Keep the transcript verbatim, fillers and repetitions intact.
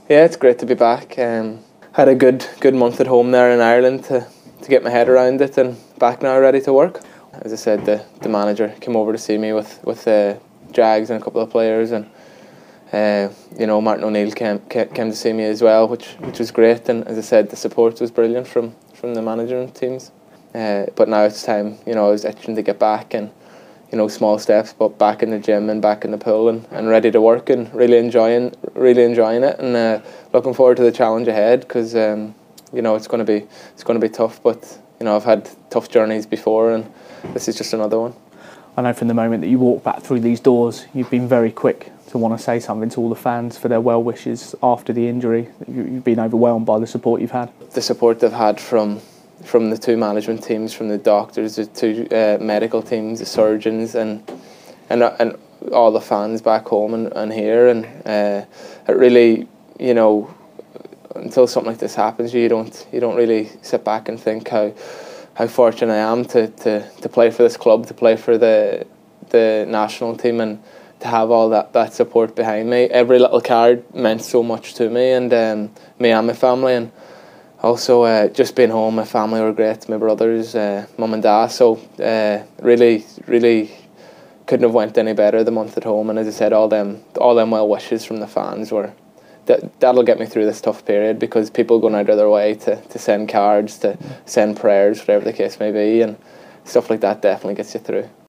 Yeah, it's great to be back. Um, had a good good month at home there in Ireland to, to get my head around it, and back now ready to work. As I said, the, the manager came over to see me with with uh, Jags and a couple of players, and uh, you know Martin O'Neill came, came came to see me as well, which which was great. And as I said, the support was brilliant from from the management teams. Uh, but now it's time. You know, I was itching to get back, and you know, small steps, but back in the gym and back in the pool, and, and ready to work, and really enjoying really enjoying it, and uh, looking forward to the challenge ahead, because um, you know it's going to be it's going to be tough. But you know, I've had tough journeys before, and this is just another one. I know from the moment that you walk back through these doors, you've been very quick to want to say something to all the fans for their well wishes after the injury. You've been overwhelmed by the support you've had. The support I've had from from the two management teams, from the doctors, the two uh, medical teams, the surgeons, and and and all the fans back home and, and here, and uh, it really, you know, until something like this happens, you don't you don't really sit back and think how how fortunate I am to, to, to play for this club, to play for the the national team, and to have all that, that support behind me. Every little card meant so much to me, and um, me and my family, and also uh, just being home, my family were great, my brothers, uh, mum and dad, so uh, really, really couldn't have went any better the month at home. And as I said, all them all them well wishes from the fans were, that, that'll get me through this tough period, because people going out of their way to, to send cards, to send prayers, whatever the case may be, and stuff like that definitely gets you through.